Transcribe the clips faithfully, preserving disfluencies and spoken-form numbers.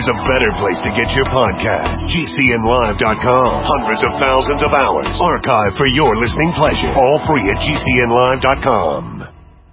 there's a better place to get your podcast. G C N live dot com. Hundreds of thousands of hours archived for your listening pleasure. All free at G C N live dot com.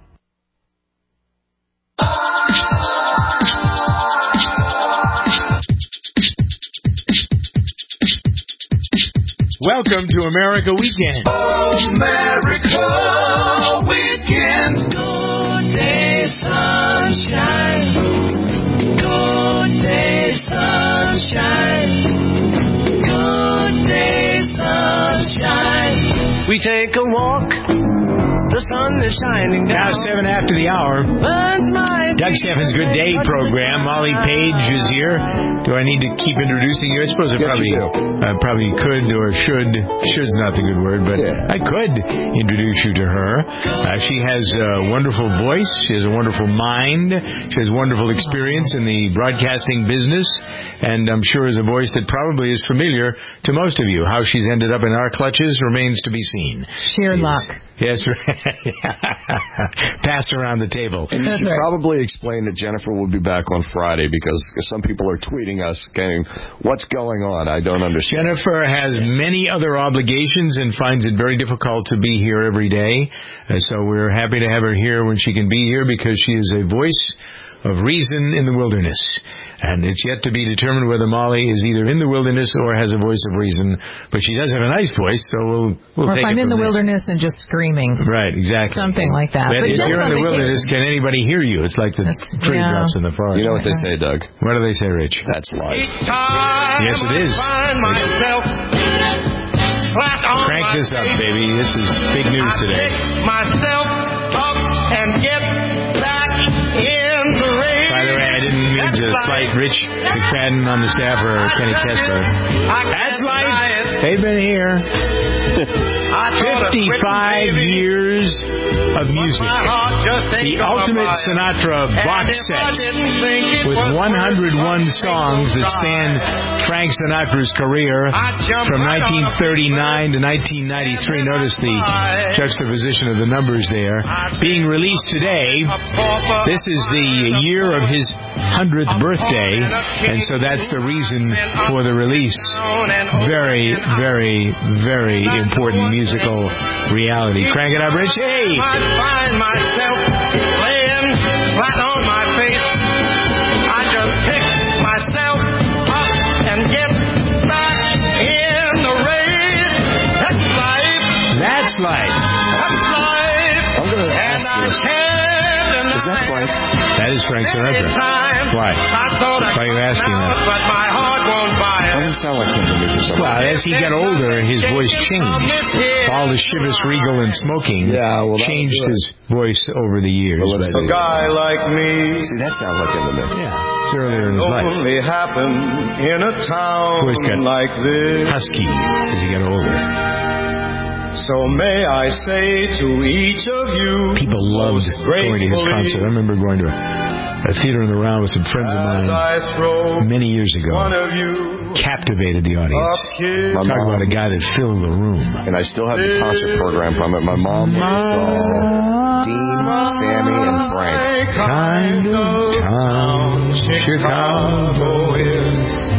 Welcome to America Weekend. America Weekend. Good day, sunshine. Good day, sunshine. Good day, sunshine. We take a walk. The sun is shining down. Now seven after the hour. Doug Steffens' Good Day program. Molly Page is here. Do I need to keep introducing you? I suppose I yes, probably uh, probably could or should. Should's not the good word, but yeah. I could introduce you to her. Uh, she has a wonderful voice. She has a wonderful mind. She has wonderful experience in the broadcasting business, and I'm sure is a voice that probably is familiar to most of you. How she's ended up in our clutches remains to be seen. Sheer She's, luck. Yes, pass around the table. And you should probably explain that Jennifer will be back on Friday because some people are tweeting us saying, what's going on? I don't understand. Jennifer has many other obligations and finds it very difficult to be here every day. Uh, so we're happy to have her here when she can be here because she is a voice of reason in the wilderness. And it's yet to be determined whether Molly is either in the wilderness or has a voice of reason. But she does have a nice voice, so we'll we'll or take it. Or if I'm in the there. wilderness and just screaming. Right, exactly. Something like that. But, but if you're in the wilderness, can anybody hear you? It's like the That's, tree yeah. drops in the forest. You know what they say, Doug? What do they say, Rich? That's life. Yes, it is. Crank this up, baby. This is big news today. Myself up and get back in the race. By the way, I didn't mean to slight Rich McFadden on the staff or Kenny Kessler. That's life. They've been here. fifty-five years of music. The ultimate Sinatra box set with one hundred one songs that span Frank Sinatra's career from nineteen thirty-nine to nineteen ninety-three. Notice the juxtaposition of the numbers there. Being released today, this is the year of his hundredth birthday, and so that's the reason for the release. Very, very, very important musical reality. Crank it up, Rich. Hey! I find myself laying flat on my face. I just pick myself up and get back in the race. That's life. That's life. That's life. I'm going to ask and this. I can't deny. Is that Frank? That is Frank Sinatra. Why? Why are you asking that? But my heart won't buy it. Doesn't sound like him to me for some Well, as he got older, his voice changed. All the Chivas Regal and smoking yeah, well, changed his voice over the years. Well, a guy like me. See, that sounds like him to me. Yeah, it's earlier in his life. Only happened in a town voice got like this. Husky as he got older. So may I say to each of you, people loved going to his concert. I remember going to a, a theater in the round with some friends of mine many years ago. Captivated the audience. Talk about a guy that filled the room. And I still have the concert program from it. My mom saw Dean, Sammy, and Frank. Kind of town Chicago is.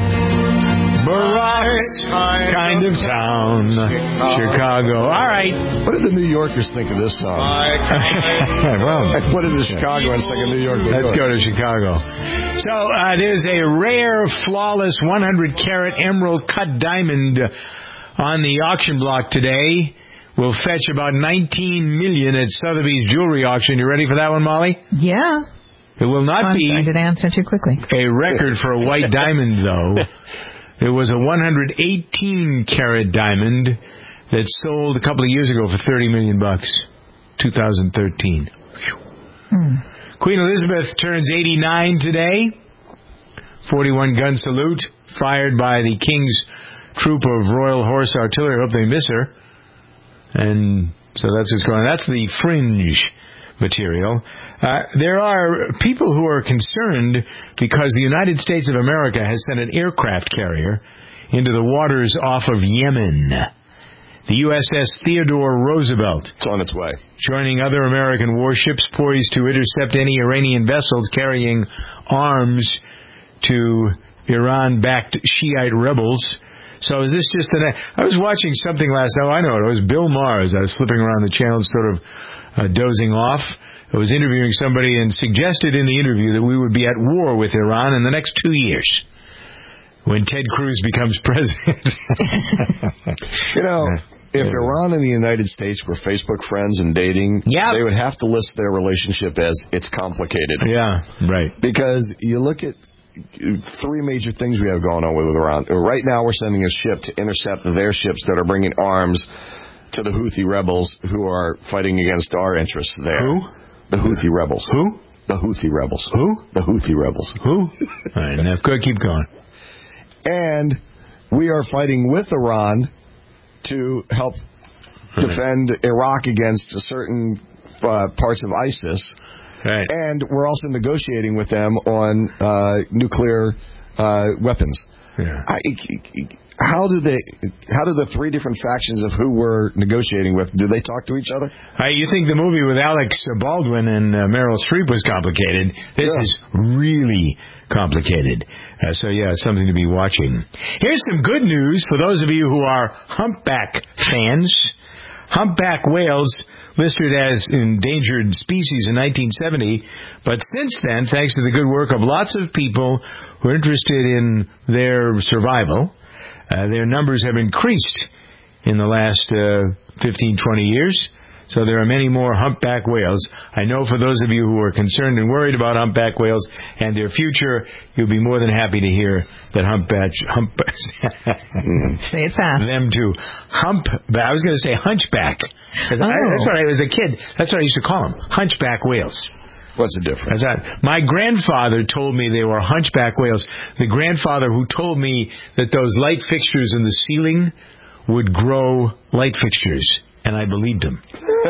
Barack's kind of town, Chicago. All right. What did the New Yorkers think of this song? Well, what did the Chicagoans think of New York? Let's go to Chicago. So uh, there's a rare, flawless one hundred carat emerald cut diamond on the auction block today. Will fetch about nineteen million dollars at Sotheby's jewelry auction. You ready for that one, Molly? Yeah. It will not I'm be sorry, did I answer too quickly? A record for a white diamond, though. It was a one hundred eighteen carat diamond that sold a couple of years ago for thirty million bucks, two thousand thirteen. Hmm. Queen Elizabeth turns eighty-nine today. forty-one gun salute fired by the King's troop of Royal Horse Artillery. I hope they miss her. And so that's what's going on. That's the fringe material. Uh, there are people who are concerned because the United States of America has sent an aircraft carrier into the waters off of Yemen. The U S S Theodore Roosevelt. It's on its way. Joining other American warships poised to intercept any Iranian vessels carrying arms to Iran-backed Shiite rebels. So is this just an... I was watching something last night. Oh, I know it. It was Bill Maher. I was flipping around the channel, sort of uh, dozing off. I was interviewing somebody and suggested in the interview that we would be at war with Iran in the next two years when Ted Cruz becomes president. You know... If Iran and the United States were Facebook friends and dating, yep. they would have to list their relationship as it's complicated. Yeah, right. Because you look at three major things we have going on with Iran. Right now we're sending a ship to intercept their ships that are bringing arms to the Houthi rebels who are fighting against our interests there. Who? The Houthi rebels. Who? The Houthi rebels. Who? The Houthi rebels. Who? All right, now go keep going. And we are fighting with Iran to help defend Iraq against certain uh, parts of ISIS. Right. And we're also negotiating with them on uh, nuclear uh, weapons. Yeah. I, how do they? How do the three different factions of who we're negotiating with, do they talk to each other? Uh, you think the movie with Alex Baldwin and uh, Meryl Streep was complicated? This yeah. is really complicated. Uh, so, yeah, it's something to be watching. Here's some good news for those of you who are humpback fans. Humpback whales listed as endangered species in nineteen seventy, but since then, thanks to the good work of lots of people who are interested in their survival, uh, their numbers have increased in the last uh, fifteen, twenty years. So there are many more humpback whales. I know for those of you who are concerned and worried about humpback whales and their future, you'll be more than happy to hear that humpback... Hump, Say it fast. Them too. Hump... I was going to say hunchback. Oh. I, that's what I, as a kid, that's what I used to call them. Hunchback whales. What's the difference? That, my grandfather told me they were hunchback whales. The grandfather who told me that those light fixtures in the ceiling would grow light fixtures. And I believed him. I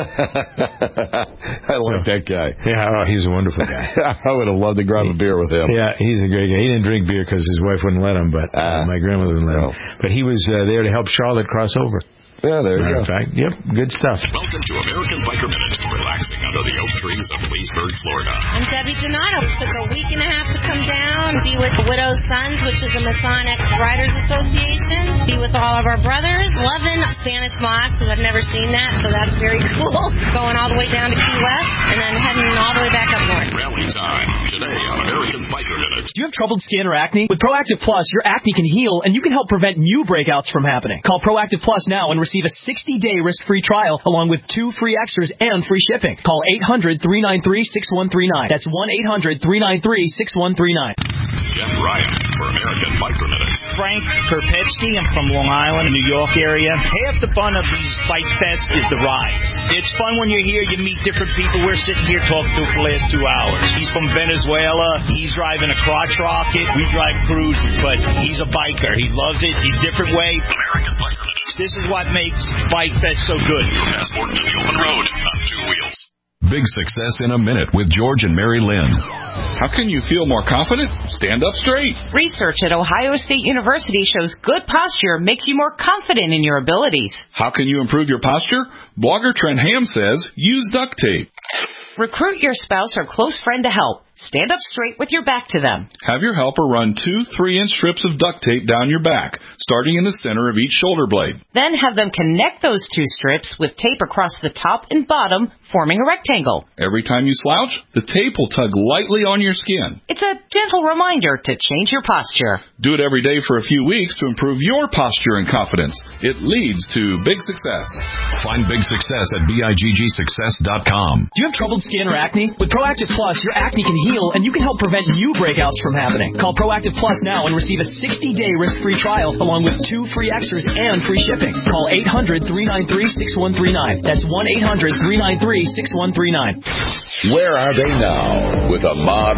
like so, that guy. Yeah, oh, he's a wonderful guy. I would have loved to grab a beer with him. Yeah, he's a great guy. He didn't drink beer because his wife wouldn't let him, but uh, my grandmother wouldn't let no. him. But he was uh, there to help Charlotte cross over. Yeah, there you Matter go. Of fact, yep, good stuff. Welcome to American Biker Minute, relaxing under the oak trees of Leesburg, Florida. I'm Debbie Donato. It took a week and a half to come down, be with the Widow's Sons, which is a Masonic Writers Association, be with all of our brothers, loving Spanish Moss, because I've never seen that, so that's very cool. Going all the way down to Key West, and then heading all the way back up north. Rally time, today on American Biker Minute. Do you have troubled skin or acne? With Proactive Plus, your acne can heal, and you can help prevent new breakouts from happening. Call Proactive Plus now and receive a sixty-day risk-free trial along with two free extras and free shipping. Call eight hundred, three nine three, six one three nine. That's one eight hundred, three nine three, six one three nine. Jeff Ryan for American Biker Minute. Frank Kerpetsky. I'm from Long Island, New York area. Half the fun of these Bike Fest is the rides. It's fun when you're here, you meet different people. We're sitting here talking to for the last two hours. He's from Venezuela. He's driving a crotch rocket. We drive cruises, but he's a biker. He loves it. He's a different way. American Biker Minute. This is what makes Bike Fest so good. Your passport to the open road on two wheels. Big Success in a Minute with George and Mary Lynn. How can you feel more confident? Stand up straight. Research at Ohio State University shows good posture makes you more confident in your abilities. How can you improve your posture? Blogger Trent Ham says use duct tape. Recruit your spouse or close friend to help. Stand up straight with your back to them. Have your helper run two three-inch strips of duct tape down your back, starting in the center of each shoulder blade. Then have them connect those two strips with tape across the top and bottom, forming a rectangle. Every time you slouch, the tape will tug lightly on your skin. It's a gentle reminder to change your posture. Do it every day for a few weeks to improve your posture and confidence. It leads to big success. Find big success at B I G G success dot com. Do you have troubled skin or acne? With Proactive Plus, your acne can heal, and you can help prevent new breakouts from happening. Call Proactive Plus now and receive a sixty-day risk-free trial along with two free extras and free shipping. Call eight hundred, three nine three, six one three nine. That's one eight hundred, three nine three, six one three nine. Where are they now with Ahmad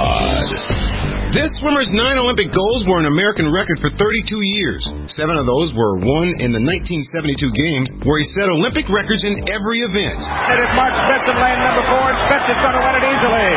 Rashad? This swimmer's nine Olympic golds were an American record for thirty-two years. Seven of those were won in the nineteen seventy-two Games, where he set Olympic records in every event. It is Mark Spitz in lane number four, and Spitz is going to win it easily.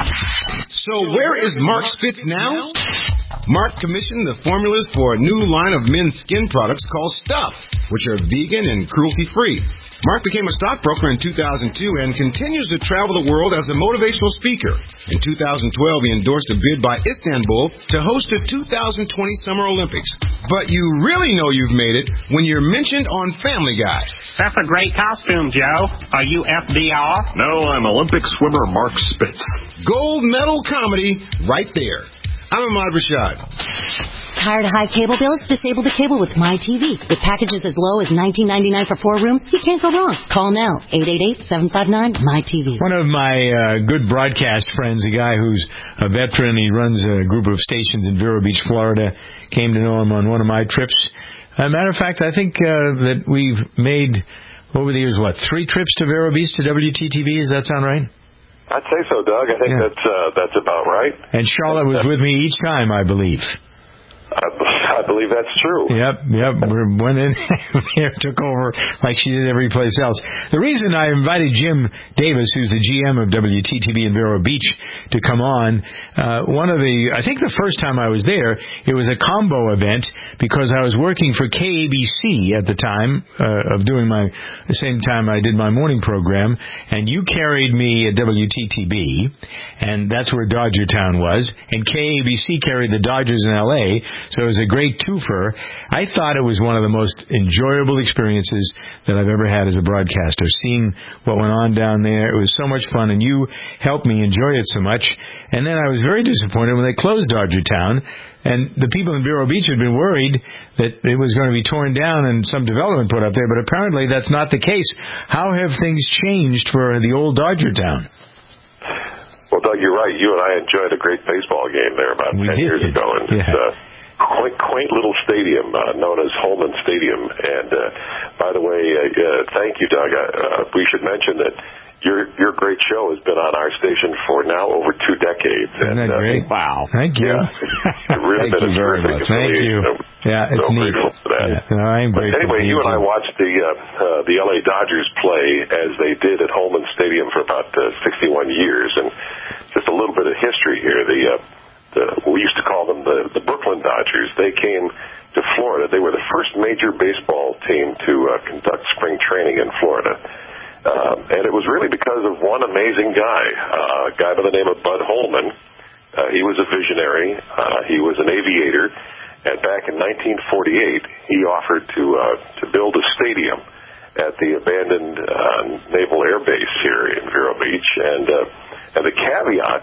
So where is Mark Spitz now? Mark commissioned the formulas for a new line of men's skin products called Stuff, which are vegan and cruelty-free. Mark became a stockbroker in two thousand two and continues to travel the world as a motivational speaker. In two thousand twelve, he endorsed a bid by Istanbul to host the two thousand twenty Summer Olympics. But you really know you've made it when you're mentioned on Family Guy. That's a great costume, Joe. Are you F D R? No, I'm Olympic swimmer Mark Spitz. Gold medal comedy right there. I'm Ahmad Rashad. Tired of high cable bills? Disable the cable with MyTV. With packages as low as nineteen ninety-nine for four rooms, you can't go wrong. Call now, eight eight eight, seven five nine, M Y T V. One of my uh, good broadcast friends, a guy who's a veteran, he runs a group of stations in Vero Beach, Florida, came to know him on one of my trips. As a matter of fact, I think uh, that we've made, over the years, what, three trips to Vero Beach to W T T V? Does that sound right? I'd say so, Doug. I think yeah. that's uh, that's about right. And Charlotte was with me each time, I believe. I believe that's true. Yep, yep. We went in there, took over like she did every place else. The reason I invited Jim Davis, who's the G M of W T T V in Vero Beach, to come on, uh, one of the, I think the first time I was there, it was a combo event because I was working for K A B C at the time uh, of doing my, the same time I did my morning program, and you carried me at W T T V, and that's where Dodger Town was, and K A B C carried the Dodgers in L A, so it was a great twofer. I thought it was one of the most enjoyable experiences that I've ever had as a broadcaster, seeing what went on down there. It was so much fun, and you helped me enjoy it so much. And then I was very disappointed when they closed Dodger Town, and the people in Vero Beach had been worried that it was going to be torn down and some development put up there, but apparently that's not the case. How have things changed for the old Dodger Town? Well, Doug, you're right. You and I enjoyed a great baseball game there about we ten did. years ago, and yeah. it's uh, quaint, quaint little stadium uh, known as Holman Stadium. And uh, by the way, uh, uh, thank you, Doug. Uh, we should mention that your your great show has been on our station for now over two decades. Isn't that and, uh, great? Wow. Thank you. Yeah, it's really Thank been you a very much. Thank you. I'm yeah, it's so neat. grateful for that. Yeah. No, I'm but grateful. anyway, you and I too. watched the uh, uh, the L A Dodgers play as they did at Holman Stadium for about uh, sixty-one years, and just a little bit of history here. The uh, The, we used to call them the, the Brooklyn Dodgers. They came to Florida. They were the first major baseball team to uh, conduct spring training in Florida. Uh, and it was really because of one amazing guy, uh, a guy by the name of Bud Holman. Uh, he was a visionary. Uh, he was an aviator. And back in nineteen forty-eight, he offered to uh, to build a stadium at the abandoned uh, Naval Air Base here in Vero Beach. And uh, And the caveat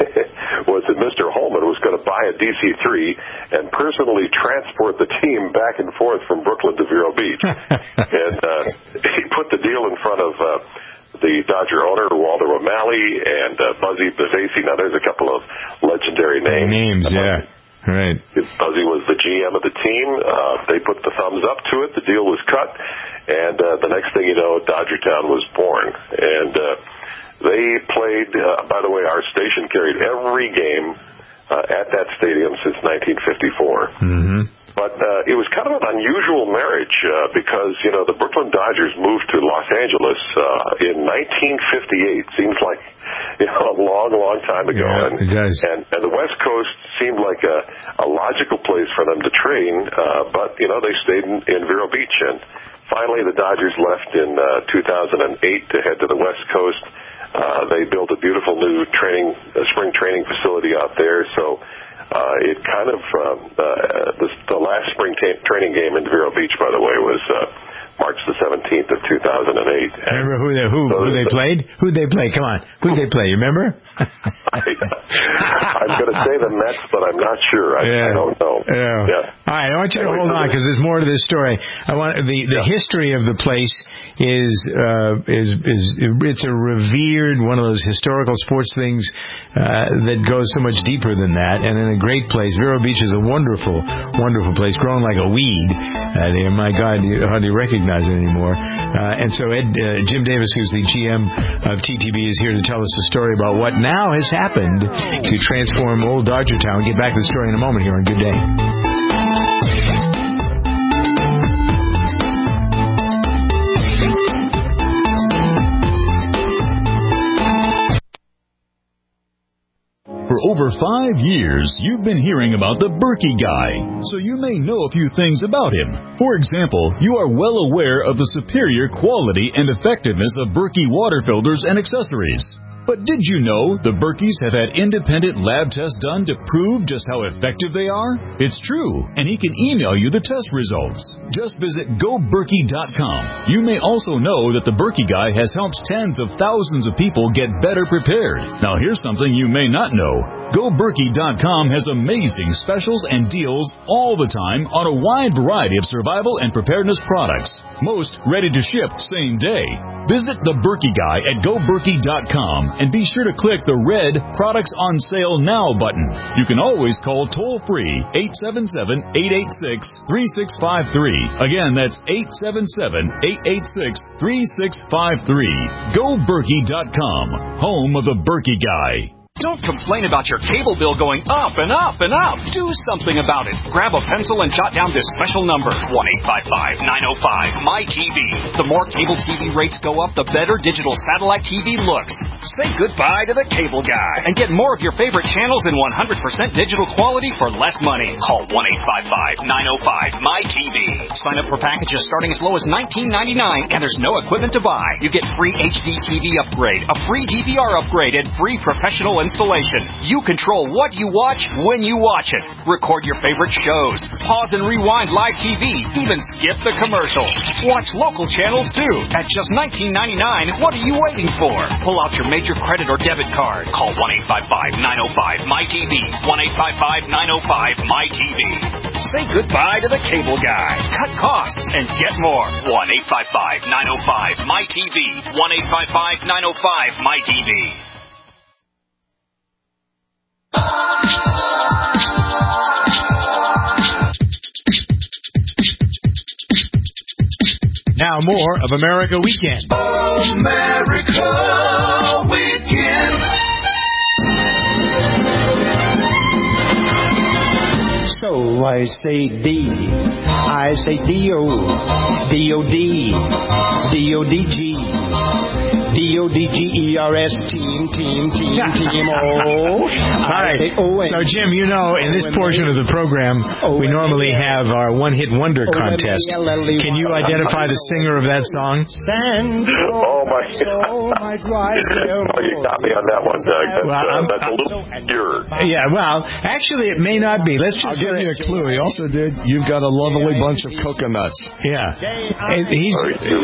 was that Mister Holman was going to buy a D C three and personally transport the team back and forth from Brooklyn to Vero Beach. and uh, he put the deal in front of uh, the Dodger owner, Walter O'Malley, and uh, Buzzy Bavasi. Now, there's a couple of legendary names. Names, yeah. Right. Buzzy was the G M of the team. Uh, they put the thumbs up to it. The deal was cut. And uh, the next thing you know, Dodger Town was born. And uh, they played, uh, by the way, our station carried every game uh, at that stadium since nineteen fifty-four. Mm-hmm. But uh, it was kind of an unusual marriage uh, because, you know, the Brooklyn Dodgers moved to Los Angeles uh, in nineteen fifty-eight. Seems like, you know, a long, long time ago. Yeah, and, it does. And, and the West Coast seemed like a, a logical place for them to train, uh, but, you know, they stayed in, in Vero Beach. And finally, the Dodgers left in uh, two thousand eight to head to the West Coast. Uh, they built a beautiful new training, uh, spring training facility out there. So uh, it kind of, um, uh, the, the last spring ta- training game in Vero Beach, by the way, was uh, March the seventeenth of two thousand eight. Remember who they, who, so who they played? Who they played? Come on. Who they play? You remember? I, I'm going to say the Mets, but I'm not sure. I, yeah. I don't know. Yeah. yeah. All right. I want you to hold on because there's more to this story. I want the the yeah. history of the place is uh, is is it's a revered one of those historical sports things uh, that goes so much deeper than that, and in a great place. Vero Beach is a wonderful, wonderful place, growing like a weed. Uh, there, my God, you hardly recognize it anymore. Uh, and so Ed, uh, Jim Davis, who's the G M of T T V, is here to tell us a story about what now has happened to transform old Dodger Town. We'll get back to the story in a moment here on Good Day. For over five years, you've been hearing about the Berkey Guy, so you may know a few things about him. For example, you are well aware of the superior quality and effectiveness of Berkey water filters and accessories. But did you know the Berkeys have had independent lab tests done to prove just how effective they are? It's true, and he can email you the test results. Just visit go berkey dot com. You may also know that the Berkey Guy has helped tens of thousands of people get better prepared. Now here's something you may not know. go berkey dot com has amazing specials and deals all the time on a wide variety of survival and preparedness products. Most ready to ship same day. Visit the Berkey Guy at go berkey dot com and be sure to click the red Products on Sale Now button. You can always call toll-free eight seven seven, eight eight six, three six five three. Again, that's eight seven seven, eight eight six, three six five three. go berkey dot com, home of the Berkey Guy. Don't complain about your cable bill going up and up and up. Do something about it. Grab a pencil and jot down this special number, one eight five five, nine oh five, M Y T V. The more cable T V rates go up, the better digital satellite T V looks. Say goodbye to the cable guy and get more of your favorite channels in one hundred percent digital quality for less money. Call one eight five five, nine oh five, M Y T V. Sign up for packages starting as low as nineteen ninety-nine, and there's no equipment to buy. You get free H D T V upgrade, a free D V R upgrade, and free professional installation. You control what you watch when you watch it. Record your favorite shows. Pause and rewind live T V. Even skip the commercials. Watch local channels too. At just nineteen ninety-nine, what are you waiting for? Pull out your major credit or debit card. Call one eight five five, nine oh five, M Y T V. one eight five five, nine oh five, M Y T V. Say goodbye to the cable guy. Cut costs and get more. one eight five five, nine oh five, M Y T V. one eight five five, nine oh five, M Y T V. Now more of America Weekend. America Weekend. So I say D, I say D-O, D-O-D, D-O-D-G. D O D G E R S, team, team, team, team, oh. All right. So, Jim, you know, in this portion of the program, we normally have our one-hit wonder contest. Can you identify the singer of that song? Oh, my God. Oh, you got me on that one, Doug. That's, well, uh, that's a little obscure. Yeah, well, actually, it may not be. Let's just I'll give you a clue. He also did, you've got a lovely bunch of coconuts. Yeah. He's,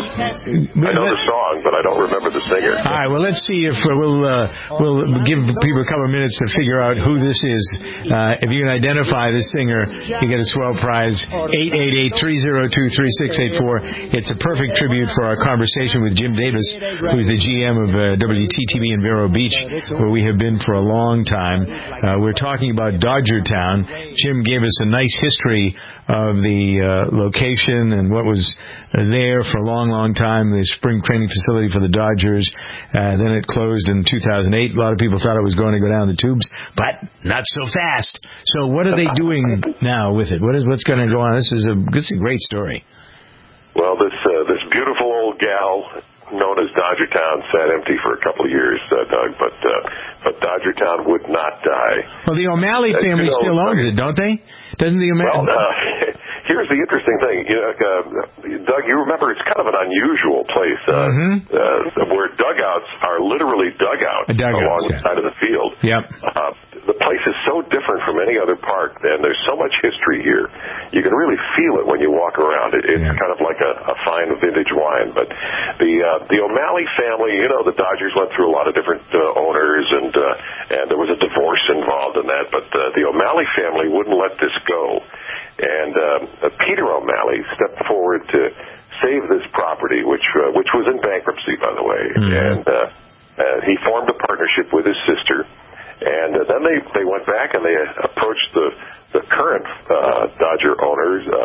I know the song, but I don't remember the singer. All right, well, let's see if we'll uh, we'll give people a couple of minutes to figure out who this is. Uh, if you can identify the singer, you get a swell prize. eight eight eight, three oh two, three six eight four. It's a perfect tribute for our conversation with Jim Davis, who's the G M of uh, W T T V in Vero Beach, where we have been for a long time. Uh, we're talking about Dodger Town. Jim gave us a nice history of the uh, location and what was there for a long, long time, the spring training facility for the Dodgers. Uh, then it closed in two thousand eight. A lot of people thought it was going to go down the tubes, but not so fast. So what are they doing now with it? What is what's going to go on? This is a this is a great story. Well, this uh, this beautiful old gal known as Dodger Town sat empty for a couple of years, uh, Doug, but uh, but Dodger Town would not die. Well, the O'Malley family uh, you know, still owns it, don't they? Doesn't the O'Malley? Well, uh, here's the interesting thing, you know, uh, Doug. You remember it's kind of an unusual place uh, mm-hmm. uh, where dugouts are literally dugouts, dugouts along yeah. the side of the field. Yep. Uh, the place is so different from any other park, and there's so much history here. You can really feel it when you walk around. It, it's yeah. kind of like a, a fine vintage wine. But the uh, the O'Malley family, you know, the Dodgers went through a lot of different uh, owners, and uh, and there was a divorce involved in that. But uh, the O'Malley family wouldn't let this go. And uh, Peter O'Malley stepped forward to save this property, which uh, which was in bankruptcy, by the way. Mm-hmm. And uh, uh, he formed a partnership with his sister. And uh, then they, they went back and they approached the, the current uh, Dodger owners uh,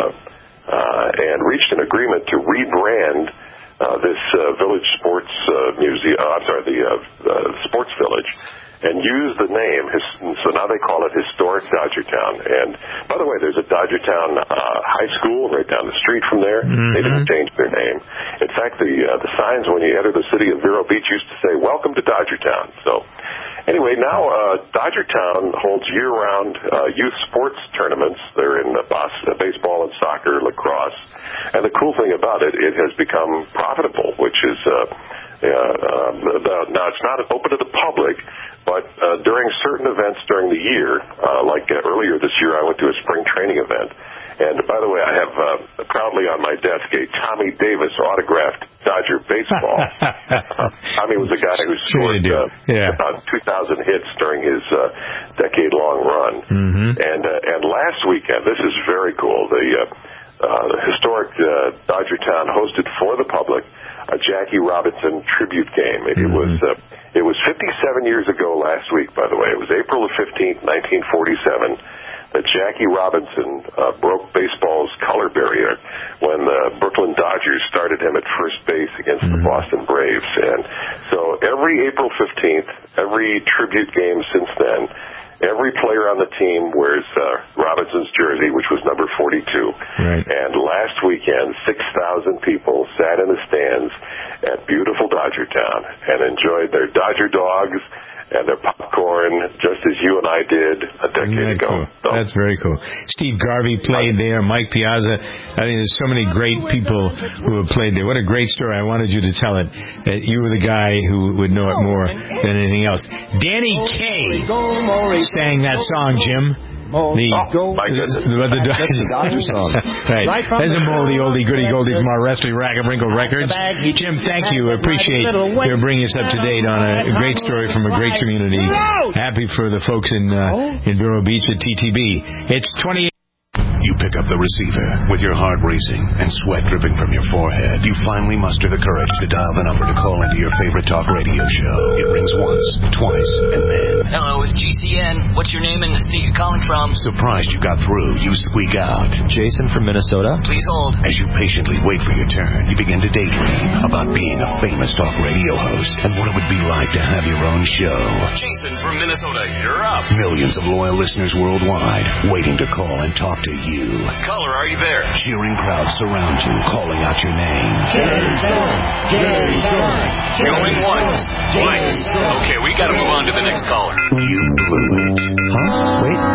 uh, and reached an agreement to rebrand uh, this uh, Village Sports uh, Museum, uh, I'm sorry, the uh, uh, Sports Village, and use the name. So now they call it Historic Dodger Town. And by the way, there's a Dodger Town uh, high school right down the street from there. Mm-hmm. They didn't change their name. In fact, the uh, the signs when you enter the city of Vero Beach used to say, "Welcome to Dodger Town." So. Anyway, now uh, Dodger Town holds year-round uh, youth sports tournaments. They're in uh, bas- uh, baseball and soccer, lacrosse. And the cool thing about it, it has become profitable, which is, uh, uh, um, the, now it's not open to the public, but uh, during certain events during the year, uh, like uh, earlier this year I went to a spring training event. And by the way, I have uh, proudly on my desk a Tommy Davis autographed Dodger baseball. Tommy was a guy who scored uh, yeah. about two thousand hits during his uh, decade-long run. Mm-hmm. And uh, and last weekend, this is very cool. The uh, uh, historic uh, Dodger Town hosted for the public a Jackie Robinson tribute game. It, mm-hmm. it was uh, it was fifty-seven years ago last week. By the way, it was April the fifteenth, nineteen forty-seven. That Jackie Robinson uh, broke baseball's color barrier when the Brooklyn Dodgers started him at first base against mm-hmm. the Boston Braves. And so every April fifteenth, every tribute game since then, every player on the team wears uh, Robinson's jersey, which was number forty-two. Right. And last weekend, six thousand people sat in the stands at beautiful Dodger Town and enjoyed their Dodger dogs and their popcorn, just as you and I did a decade ago. Cool. So. That's very cool. Steve Garvey played there, Mike Piazza. I mean, there's so many great people who have played there. What a great story. I wanted you to tell it. Uh, you were the guy who would know it more than anything else. Danny Kaye sang that song, Jim. The, oh, my goodness. The, the, the, That's the Dodger song. Right. There's a moldy, oldie, goodie, goldie from our Wrestling Rack and Wrinkle Records. Jim, thank you. I appreciate your bringing us up to date on a great story from a great community. Happy for the folks in uh, in Vero Beach at T T B. It's twenty-eight. You pick up the receiver with your heart racing and sweat dripping from your forehead. You finally muster the courage to dial the number to call into your favorite talk radio show. It rings once, twice, and then... Hello, it's G C N. What's your name and the state you're calling from? Surprised you got through, you squeak out. Jason from Minnesota. Please hold. As you patiently wait for your turn, you begin to daydream about being a famous talk radio host and what it would be like to have your own show. Jason from Minnesota, you're up. Millions of loyal listeners worldwide waiting to call and talk to you. Caller, are you there? Cheering crowds surround you, calling out your name. Jerry's gone. Jerry's gone. Going once, twice. Okay, we gotta move on to the next caller. You blew it. Huh? Wait.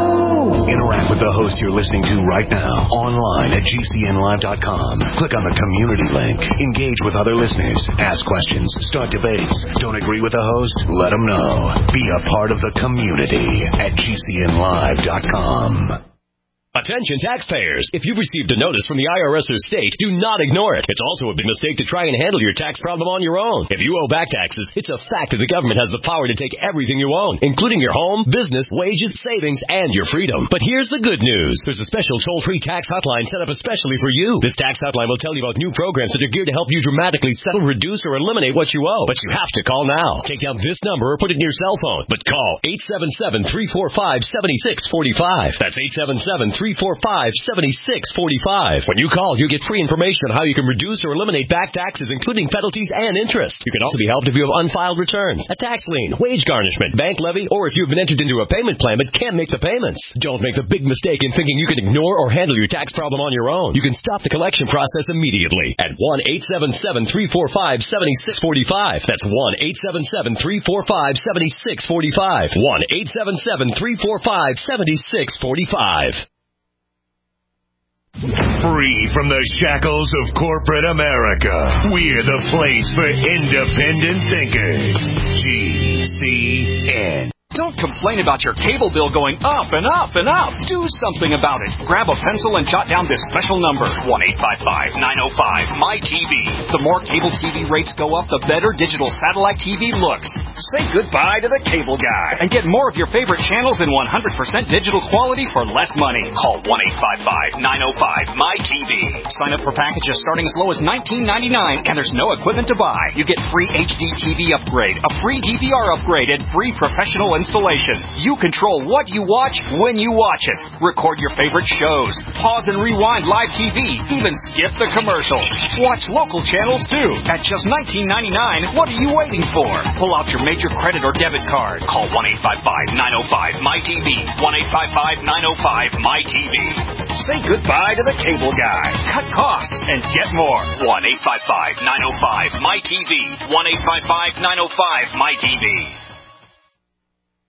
No! Interact with the host you're listening to right now, online at G C N live dot com. Click on the community link. Engage with other listeners. Ask questions. Start debates. Don't agree with the host? Let them know. Be a part of the community at G C N live dot com. Attention taxpayers. If you've received a notice from the I R S or state, do not ignore it. It's also a big mistake to try and handle your tax problem on your own. If you owe back taxes, it's a fact that the government has the power to take everything you own, including your home, business, wages, savings, and your freedom. But here's the good news. There's a special toll-free tax hotline set up especially for you. This tax hotline will tell you about new programs that are geared to help you dramatically settle, reduce, or eliminate what you owe. But you have to call now. Take down this number or put it in your cell phone. But call eight seven seven, three four five, seven six four five. That's eight seven seven, three four five, seven six four five. When you call, you get free information on how you can reduce or eliminate back taxes, including penalties and interest. You can also be helped if you have unfiled returns, a tax lien, wage garnishment, bank levy, or if you've been entered into a payment plan but can't make the payments. Don't make the big mistake in thinking you can ignore or handle your tax problem on your own. You can stop the collection process immediately at one eight seven seven, three four five, seven six four five. That's one eight seven seven, three four five, seven six four five. one eight seven seven, three four five, seven six four five. Free from the shackles of corporate America, we're the place for independent thinkers. G C N. Don't complain about your cable bill going up and up and up. Do something about it. Grab a pencil and jot down this special number, one eight five five, nine oh five, M Y T V. The more cable T V rates go up, the better digital satellite T V looks. Say goodbye to the cable guy and get more of your favorite channels in one hundred percent digital quality for less money. Call one eight five five, nine oh five, M Y T V. Sign up for packages starting as low as nineteen ninety-nine, and there's no equipment to buy. You get free H D T V upgrade, a free D V R upgrade, and free professional installation. You control what you watch when you watch it. Record your favorite shows. Pause and rewind live T V. Even skip the commercials. Watch local channels too. At just nineteen ninety-nine, what are you waiting for? Pull out your major credit or debit card. Call one eight five five, nine oh five, M Y T V. one eight five five, nine oh five, M Y T V. Say goodbye to the cable guy. Cut costs and get more. one eight five five, nine oh five, M Y T V. one eight five five, nine oh five, M Y T V.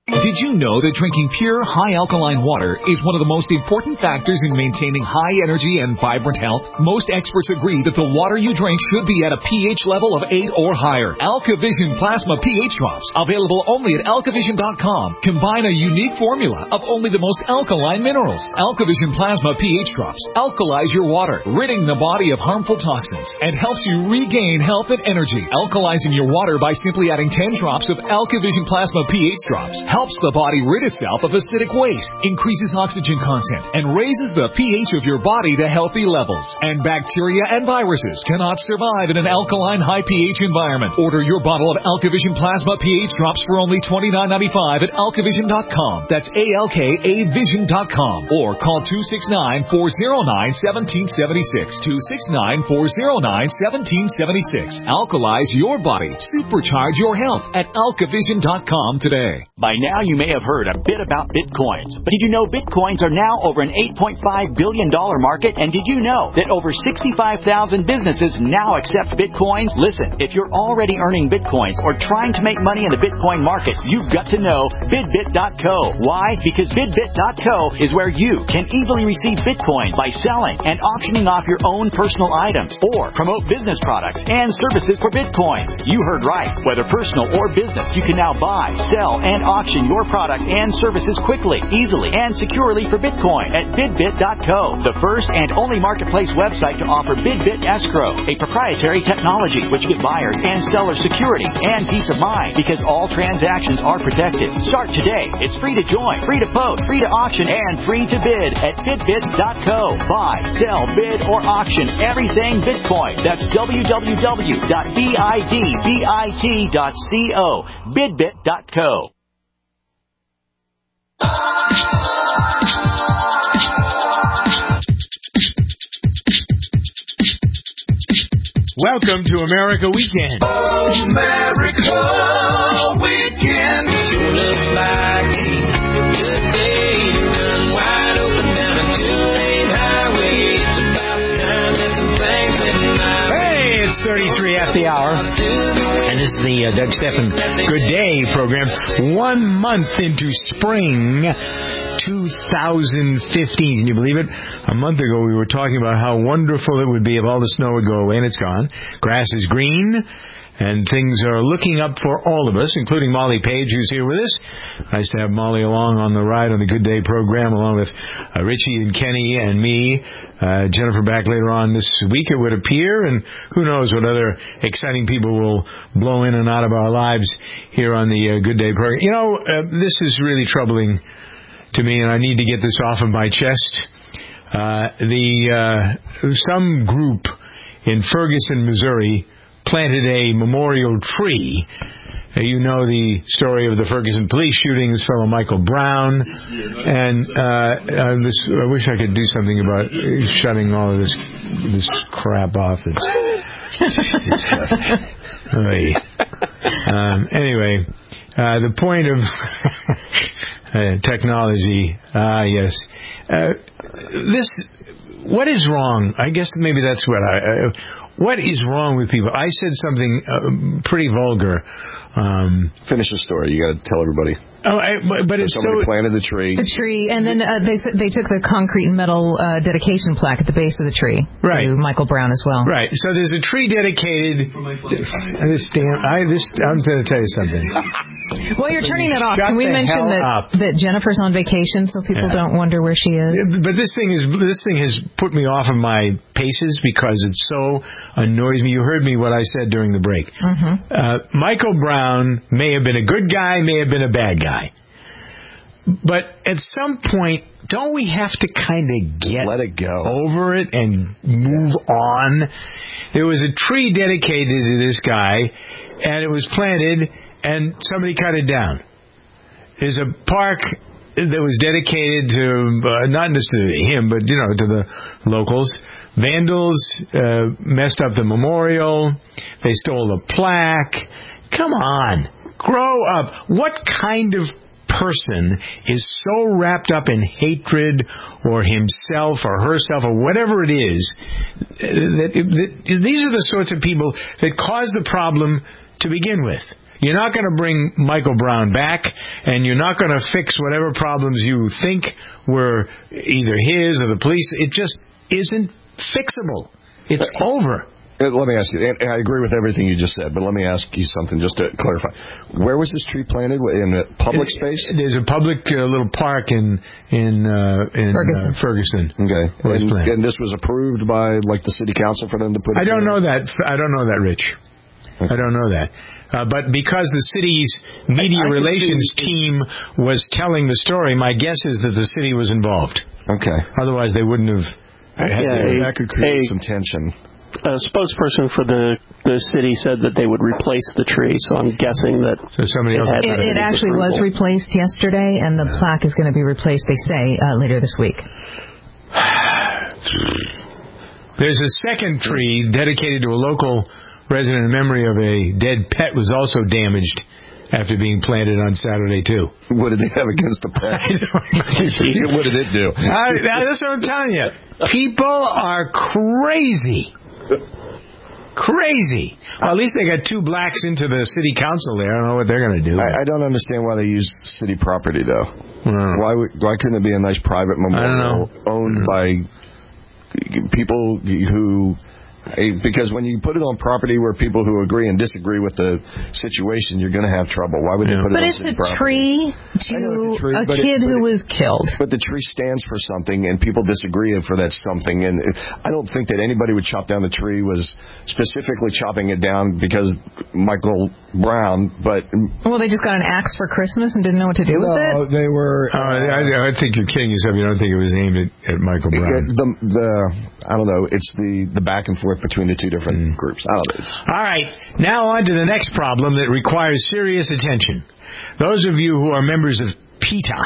Did you know that drinking pure, high alkaline water is one of the most important factors in maintaining high energy and vibrant health? Most experts agree that the water you drink should be at a pH level of eight or higher. AlkaVision Plasma pH Drops, available only at alkavision dot com, combine a unique formula of only the most alkaline minerals. AlkaVision Plasma pH Drops alkalize your water, ridding the body of harmful toxins, and helps you regain health and energy. Alkalizing your water by simply adding ten drops of AlkaVision Plasma pH Drops helps the body rid itself of acidic waste, increases oxygen content, and raises the pH of your body to healthy levels. And bacteria and viruses cannot survive in an alkaline high pH environment. Order your bottle of AlkaVision Plasma pH Drops for only twenty-nine ninety-five at alkavision dot com. That's A L K A vision dot com. Or call two six nine, four oh nine, one seven seven six. two six nine, four oh nine, one seven seven six. Alkalize your body. Supercharge your health at alkavision dot com today. By now, you may have heard a bit about Bitcoins. But did you know Bitcoins are now over an eight point five billion dollars market? And did you know that over sixty-five thousand businesses now accept Bitcoins? Listen, if you're already earning Bitcoins or trying to make money in the Bitcoin market, you've got to know bidbit dot co. Why? Because bidbit dot co is where you can easily receive Bitcoin by selling and auctioning off your own personal items or promote business products and services for Bitcoin. You heard right. Whether personal or business, you can now buy, sell, and auction your product and services quickly, easily, and securely for Bitcoin at bidbit dot co, the first and only marketplace website to offer BidBit Escrow, a proprietary technology which gives buyers and sellers security and peace of mind because all transactions are protected. Start today. It's free to join, free to post, free to auction, and free to bid at bidbit dot co. Buy, sell, bid, or auction everything Bitcoin. That's w w w dot bidbit dot co. bidbit dot co. Welcome to America Weekend. America Weekend. Sure looks like a good day to run wide open down a two-lane highway. It's about time that some things in my Hey, it's thirty-three after the hour. And this is the uh, Doug Stephan Good Day program. One month into spring two thousand fifteen. Can you believe it? A month ago we were talking about how wonderful it would be if all the snow would go away, and it's gone. Grass is green, and things are looking up for all of us, including Molly Page, who's here with us. Nice to have Molly along on the ride on the Good Day program, along with uh, Richie and Kenny and me. Uh, Jennifer back later on this week, it would appear, and who knows what other exciting people will blow in and out of our lives here on the uh, Good Day program. You know, uh, this is really troubling to me, and I need to get this off of my chest. Uh, the uh, some group in Ferguson, Missouri, planted a memorial tree. Uh, you know the story of the Ferguson police shooting this fellow Michael Brown, and uh, uh, this, I wish I could do something about shutting all of this this crap off. It's, it's, uh, um, anyway, uh, the point of uh, technology, ah, yes. Uh, this, what is wrong? I guess maybe that's what I. Uh, what is wrong with people? I said something uh, pretty vulgar. Um, Finish the story. You got to tell everybody. Oh, I, but, but so it's somebody so planted the tree. The tree, and then uh, they they took the concrete and metal uh, dedication plaque at the base of the tree. Right. To Michael Brown as well. Right. So there's a tree dedicated. This damn. I this. I'm going to tell you something. Well, you're turning that off. Shut Can we the mention hell that up. that Jennifer's on vacation, so people Yeah. don't wonder where she is? But this thing is this thing has put me off of my paces because it so annoys me. You heard me what I said during the break. Mm-hmm. Uh, Michael Brown may have been a good guy, may have been a bad guy. But at some point, don't we have to kind of get Let it go. over it and move on? There was a tree dedicated to this guy, and it was planted, and somebody cut it down. There's a park that was dedicated to, uh, not just to him, but, you know, to the locals. Vandals uh, messed up the memorial. They stole the plaque. Come on. Grow up. What kind of person is so wrapped up in hatred or himself or herself or whatever it is, that, that, that these are the sorts of people that cause the problem to begin with. You're not going to bring Michael Brown back, and you're not going to fix whatever problems you think were either his or the police. It just isn't fixable. It's over. Let me ask you, and I agree with everything you just said, but let me ask you something just to clarify. Where was this tree planted? In a public space? There's a public uh, little park in in uh, in Ferguson. Uh, Ferguson. Okay. And, and this was approved by like the city council for them to put. I it don't in? know that. I don't know that, Rich. Okay. I don't know that. Uh, but because the city's media I, I relations team was telling the story, my guess is that the city was involved. Okay. Otherwise, they wouldn't have. Had yeah, to, that could create a, some tension. A spokesperson for the the city said that they would replace the tree, so I'm guessing that so somebody else. It, it, it actually approval. was replaced yesterday, and the plaque is going to be replaced. They say uh, later this week. There's a second tree dedicated to a local resident in memory of a dead pet was also damaged after being planted on Saturday too. What did they have against the pet? What did it do? I, that's what I'm telling you. People are crazy. Crazy. Well, at least they got two blacks into the city council there. I don't know what they're going to do. I, I don't understand why they use city property, though. Why would, why couldn't it be a nice private memorial owned by people who... Because when you put it on property where people who agree and disagree with the situation, you're going to have trouble. Why would yeah. they put but it on city property? Tree to it's a tree a but kid it, who it, was killed. But the tree stands for something, and people disagree for that something. And I don't think that anybody would chop down the tree was specifically chopping it down because Michael Brown. But well, they just got an axe for Christmas and didn't know what to do no, with it. They were. Uh, I, I think you're kidding yourself. You don't think it was aimed at, at Michael Brown? The, the I don't know. It's the the back and forth between the two different mm. groups. I don't know. All right. Now on to the next problem that requires serious attention. Those of you who are members of PETA,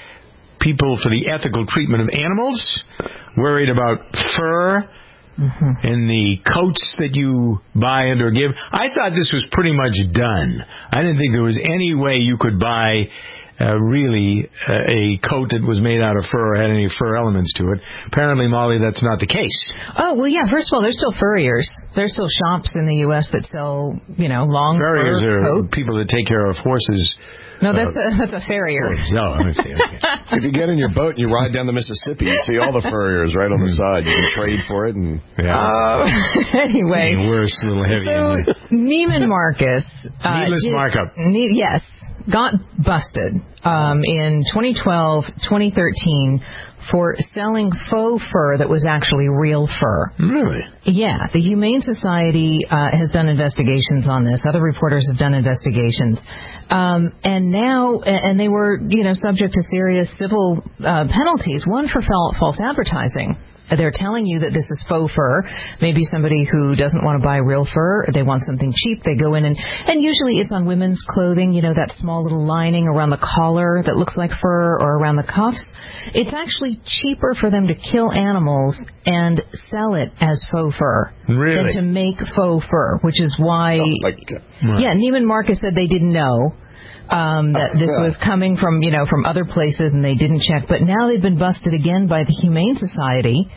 People for the Ethical Treatment of Animals, worried about fur mm-hmm. and the coats that you buy and or give. I thought this was pretty much done. I didn't think there was any way you could buy uh, really uh, a coat that was made out of fur or had any fur elements to it. Apparently, Molly, that's not the case. Oh, well, yeah. First of all, there's still furriers. There's still shops in the U S that sell, you know, long furriers fur are coats. People that take care of horses. No, that's uh, a, that's a farrier. No, let me see. Okay. If you get in your boat and you ride down the Mississippi, you see all the furriers right on the side. You can trade for it. And yeah. Uh, anyway. Worse, a little heavy. So, Neiman Marcus. Uh, Needless did, markup. Need, yes. Got busted um, in twenty twelve, twenty thirteen for selling faux fur that was actually real fur. Really? Yeah. The Humane Society uh, has done investigations on this. Other reporters have done investigations. Um, and now, and they were, you know, subject to serious civil uh, penalties. One for false advertising. They're telling you that this is faux fur. Maybe somebody who doesn't want to buy real fur, they want something cheap. They go in and, and usually it's on women's clothing, you know, that small little lining around the collar that looks like fur or around the cuffs. It's actually cheaper for them to kill animals and sell it as faux fur really? than to make faux fur, which is why, oh, like, yeah, Neiman Marcus said they didn't know. Um, that this was coming from, you know, from other places and they didn't check. But now they've been busted again by the Humane Society.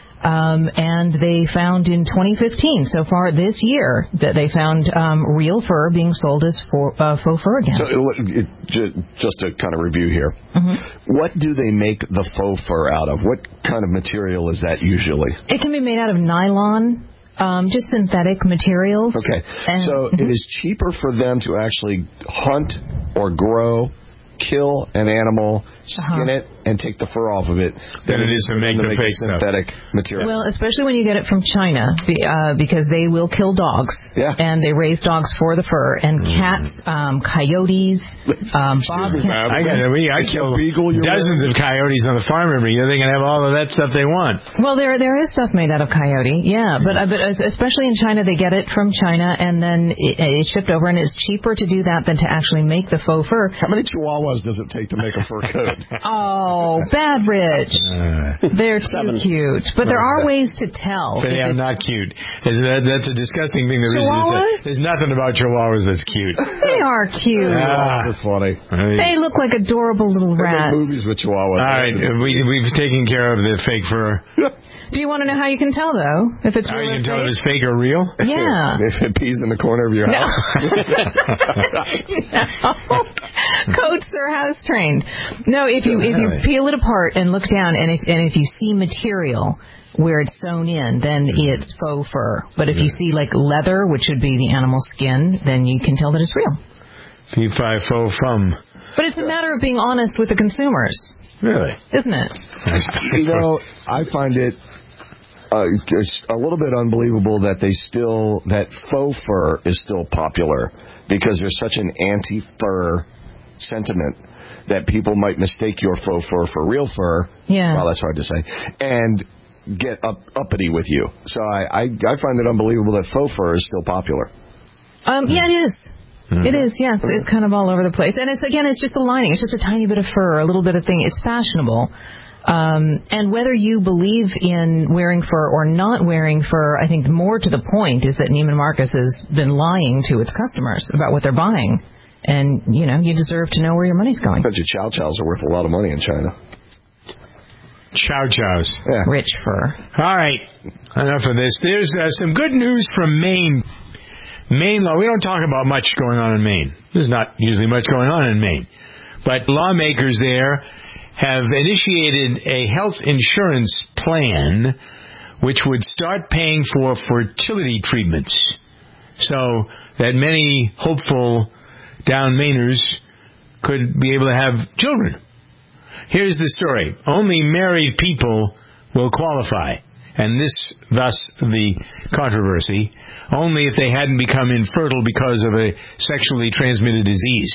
Um, and they found in twenty fifteen, so far this year, that they found um, real fur being sold as for, uh, faux fur again. So it, it, just to kind of review here, mm-hmm. what do they make the faux fur out of? What kind of material is that usually? It can be made out of nylon. Um, just synthetic materials. Okay. And, so mm-hmm. it is cheaper for them to actually hunt or grow, kill an animal, skin uh-huh. it, and take the fur off of it than it is to make the make fake synthetic stuff. material. Well, especially when you get it from China, uh, because they will kill dogs. Yeah. And they raise dogs for the fur. And cats, um, coyotes, um, bobcats. I got we I kill dozens of coyotes on the farm every year. They can have all of that stuff they want. Well, there there is stuff made out of coyote, yeah. But uh, but especially in China, they get it from China, and then it, it's shipped over, and it's cheaper to do that than to actually make the faux fur. How many chihuahuas does it take to make a fur coat? Oh, bad Rich. Uh, They're too seven. cute. But there are ways to tell. They are not cute. That, that's a disgusting thing. Chihuahuas? There's nothing about chihuahuas that's cute. They are cute. Ah, that's funny. They look like adorable little rats. Movies with chihuahuas. All right, we, we've taken care of the fake fur. Do you want to know how you can tell, though, if it's how real you or can tell fake? if it's fake or real? Yeah. If it pees in the corner of your No. house. No. Coats are house trained. No, if you if you peel it apart and look down, and if and if you see material where it's sewn in, then it's faux fur. But if you see like leather, which would be the animal skin, then you can tell that it's real. P five faux fum. But it's a matter of being honest with the consumers. Really? Isn't it? You know, I find it uh, it's a little bit unbelievable that they still, that faux fur is still popular, because there's such an anti-fur sentiment that people might mistake your faux fur for real fur. Yeah. Well, that's hard to say. And get up, uppity with you. So I, I, I find it unbelievable that faux fur is still popular. Um, yeah, it is. Mm-hmm. It is, yeah. It's, it's kind of all over the place. And it's, again, it's just the lining. It's just a tiny bit of fur, a little bit of thing. It's fashionable. Um, and whether you believe in wearing fur or not wearing fur, I think more to the point is that Neiman Marcus has been lying to its customers about what they're buying. And, you know, you deserve to know where your money's going. I bet your chow chows are worth a lot of money in China. Chow chows. Yeah. Rich fur. All right. Enough of this. There's uh, some good news from Maine. Maine law. We don't talk about much going on in Maine. There's not usually much going on in Maine. But lawmakers there have initiated a health insurance plan which would start paying for fertility treatments so that many hopeful down Mainers could be able to have children. Here's the story. Only married people will qualify. And this, thus, the controversy, only if they hadn't become infertile because of a sexually transmitted disease.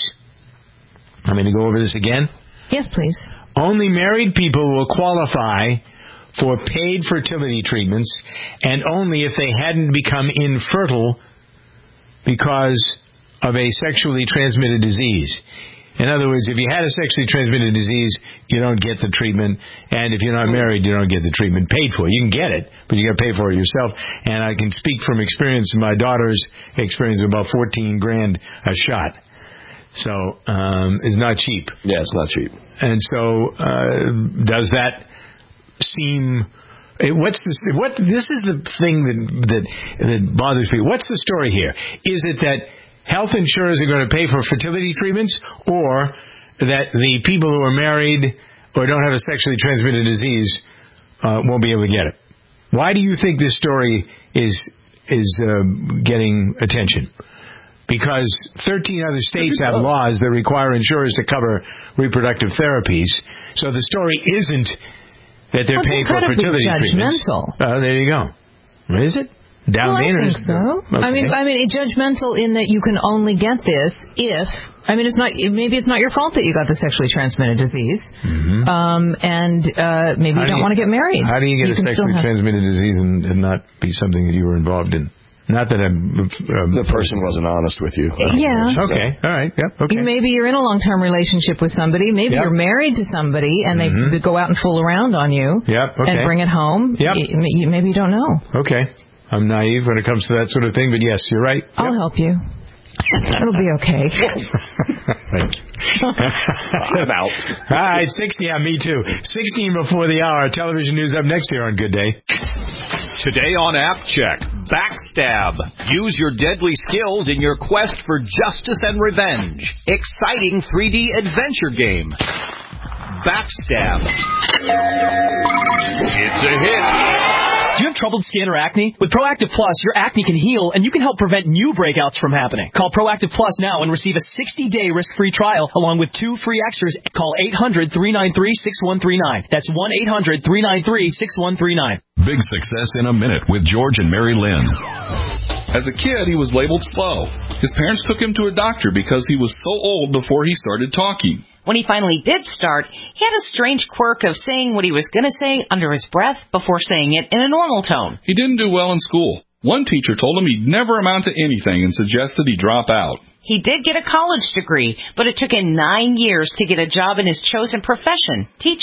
I'm going to go over this again. Yes, please. Only married people will qualify for paid fertility treatments, and only if they hadn't become infertile because of a sexually transmitted disease. In other words, if you had a sexually transmitted disease, you don't get the treatment, and if you're not married, you don't get the treatment paid for. You can get it, but you got to pay for it yourself. And I can speak from experience, my daughter's experience, of about fourteen grand a shot. So um, it's not cheap. Yeah, it's not cheap. And so, uh, does that seem? What's this? What this is the thing that that that bothers people. What's the story here? Is it that health insurers are going to pay for fertility treatments, or that the people who are married or don't have a sexually transmitted disease uh, won't be able to get it? Why do you think this story is is uh, getting attention? Because thirteen other states have laws that require insurers to cover reproductive therapies. So the story isn't that they're That's paying for fertility treatments. Judgmental. Uh, there you go. Is it? Down well, I Mainers. think so. Okay. I mean, I mean, it's judgmental in that you can only get this if. I mean, it's not. Maybe it's not your fault that you got the sexually transmitted disease, mm-hmm. um, and uh, maybe you don't want to get married. How do you get you a sexually have... transmitted disease and, and not be something that you were involved in? Not that I'm... Um, the person wasn't honest with you. Yeah. Okay. All right. Yep. Okay. Maybe you're in a long-term relationship with somebody. Maybe yep. you're married to somebody, and they mm-hmm. go out and fool around on you. Yep. Okay. And bring it home. Yep. You, maybe you don't know. Okay. I'm naive when it comes to that sort of thing, but yes, you're right. Yep. I'll help you. It'll be okay. Thank you. I'm out. All right, sixty. Yeah, me too. sixteen before the hour. Television news up next here on Good Day. Today on App Check, Backstab. Use your deadly skills in your quest for justice and revenge. Exciting three D adventure game. Backstab. It's a hit. Do you have troubled skin or acne? With Proactive Plus, your acne can heal, and you can help prevent new breakouts from happening. Call Proactive Plus now and receive a sixty-day risk-free trial along with two free extras. Call eight hundred, three nine three, six one three nine. That's one eight hundred, three nine three, six one three nine. Big Success in a Minute with George and Mary Lynn. As a kid, he was labeled slow. His parents took him to a doctor because he was so old before he started talking. When he finally did start, he had a strange quirk of saying what he was going to say under his breath before saying it in a normal tone. He didn't do well in school. One teacher told him he'd never amount to anything and suggested he drop out. He did get a college degree, but it took him nine years to get a job in his chosen profession, teaching.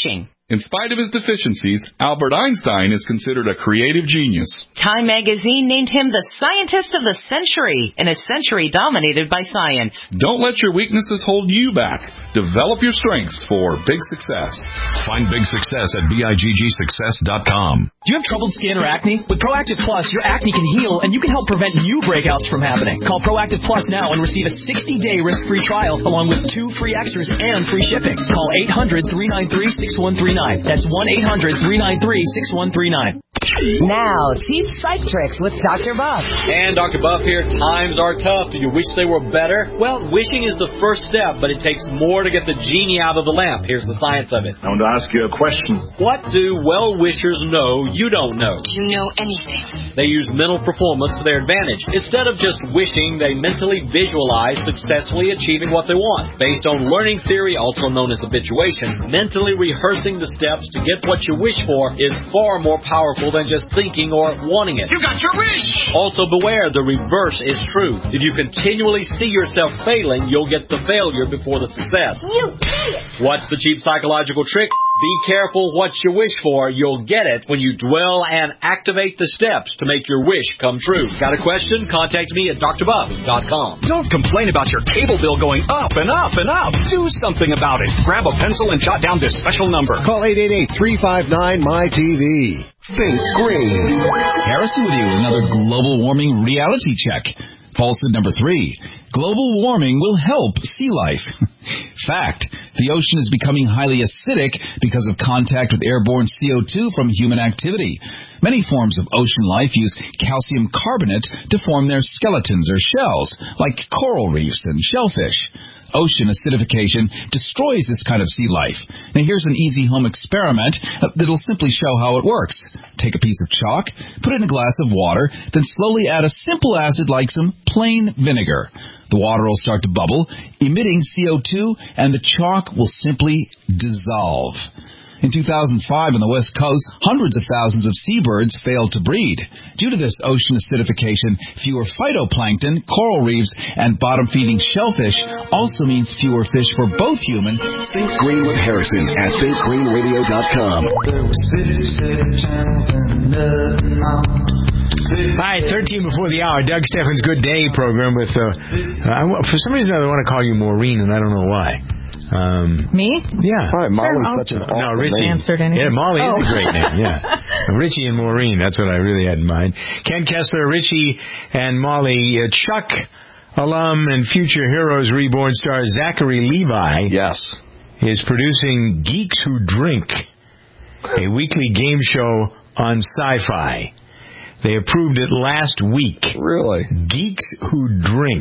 In spite of his deficiencies, Albert Einstein is considered a creative genius. Time magazine named him the scientist of the century in a century dominated by science. Don't let your weaknesses hold you back. Develop your strengths for big success. Find big success at B I G G success dot com. Do you have troubled skin or acne? With Proactive Plus, your acne can heal and you can help prevent new breakouts from happening. Call Proactive Plus now and receive a sixty-day risk-free trial along with two free extras and free shipping. Call eight hundred, three nine three, six one three nine. That's one eight hundred, three nine three, six one three nine. Now, Cheap Psych Tricks with Doctor Buff. And Doctor Buff here. Times are tough. Do you wish they were better? Well, wishing is the first step, but it takes more to get the genie out of the lamp. Here's the science of it. I want to ask you a question. What do well-wishers know you don't know? Do you know anything? They use mental performance to their advantage. Instead of just wishing, they mentally visualize successfully achieving what they want. Based on learning theory, also known as habituation, mentally rehearsing the steps to get what you wish for is far more powerful than just thinking or wanting it. You got your wish! Also beware, the reverse is true. If you continually see yourself failing, you'll get the failure before the success. You idiot! What's the cheap psychological trick? Be careful what you wish for. You'll get it when you dwell and activate the steps to make your wish come true. Got a question? Contact me at D R buff dot com. Don't complain about your cable bill going up and up and up. Do something about it. Grab a pencil and jot down this special number. Call eight eight eight, three five nine, M Y T V. Think green. Harrison with you with another global warming reality check. Falsehood number three. Global warming will help sea life. Fact. The ocean is becoming highly acidic because of contact with airborne C O two from human activity. Many forms of ocean life use calcium carbonate to form their skeletons or shells, like coral reefs and shellfish. Ocean acidification destroys this kind of sea life. Now here's an easy home experiment that'll simply show how it works. Take a piece of chalk, put it in a glass of water, then slowly add a simple acid like some plain vinegar. The water will start to bubble, emitting C O two, and the chalk will simply dissolve. In two thousand five on the West Coast, hundreds of thousands of seabirds failed to breed. Due to this ocean acidification, fewer phytoplankton, coral reefs, and bottom-feeding shellfish also means fewer fish for both human. Think Green with Harrison at think green radio dot com. Hi, thirteen before the hour. Doug Steffens' Good Day program with, uh, uh, for some reason I want to call you Maureen, and I don't know why. Um, Me? Yeah. All right, Molly's sure, such an awesome No, Richie. name. Answered anything. Yeah, Molly oh. is a great name, yeah. Richie and Maureen, that's what I really had in mind. Ken Kessler, Richie, and Molly. Uh, Chuck, alum and Future Heroes Reborn star Zachary Levi. Yes. Is producing Geeks Who Drink, a weekly game show on Sci-Fi. They approved it last week. Really? Geeks Who Drink.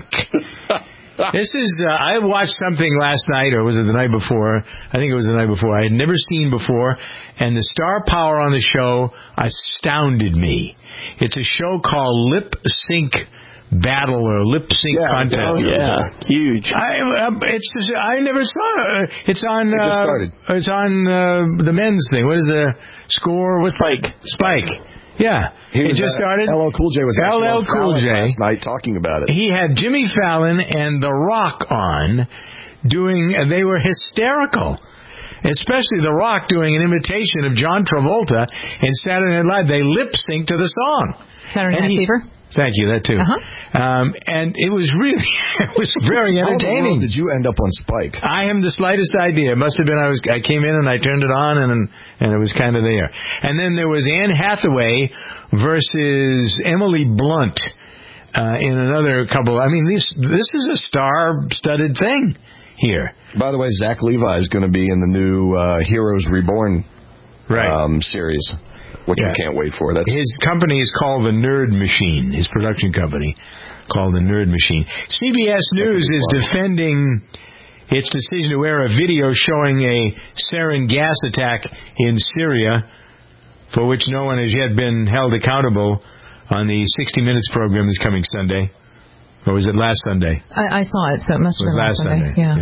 This is, uh, I watched something last night, or was it the night before? I think it was the night before. I had never seen before, and the star power on the show astounded me. It's a show called Lip Sync Battle or Lip Sync yeah, Contest. Oh, yeah, huge. I, uh, it's just, I never saw it. It's on. It just uh, started. It's on uh, the men's thing. What is the score? What's Spike. Spike. Yeah, He it was, just uh, started. L L Cool J was L L Cool J last night talking about it. He had Jimmy Fallon and The Rock on doing. Uh, they were hysterical, especially The Rock doing an imitation of John Travolta in Saturday Night Live. They lip synced to the song. Saturday Night he, Fever. Thank you, that too. Uh-huh. Um, and it was really, it was very entertaining. How in the world did you end up on Spike? I am the slightest idea. It must have been I was. I came in and I turned it on, and and it was kind of there. And then there was Anne Hathaway versus Emily Blunt uh, in another couple. I mean, this this is a star-studded thing here. By the way, Zach Levi is going to be in the new uh, Heroes Reborn right. um, series, which yeah. I can't wait for. That's his company is called the Nerd Machine. His production company called the Nerd Machine. C B S News is fun. defending its decision to air a video showing a sarin gas attack in Syria, for which no one has yet been held accountable, on the sixty minutes program that's coming Sunday. Or was it last Sunday? I, I saw it, so it must it have been last last Sunday. Sunday. Yeah. yeah.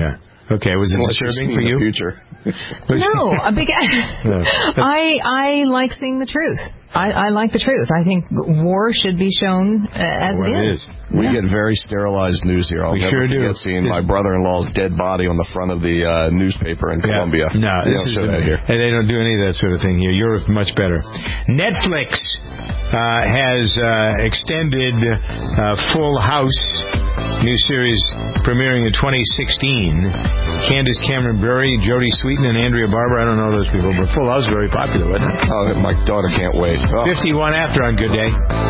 Okay, was it disturbing for you? Future. No, a big. I I like seeing the truth. I, I like the truth. I think war should be shown uh, as well, it is. We yeah. get very sterilized news here. I'll we never sure forget do. seeing my brother-in-law's dead body on the front of the uh, newspaper in yeah. Columbia. No, they this don't is show that here. They don't do any of that sort of thing here. You're much better. Netflix uh, has uh, extended uh, Full House, new series premiering in twenty sixteen. Candace Cameron Bure, Jodie Sweetin, and Andrea Barber. I don't know those people, but Full House is very popular, wasn't it? Oh, my daughter can't wait. Oh. fifty-one after on Good Day.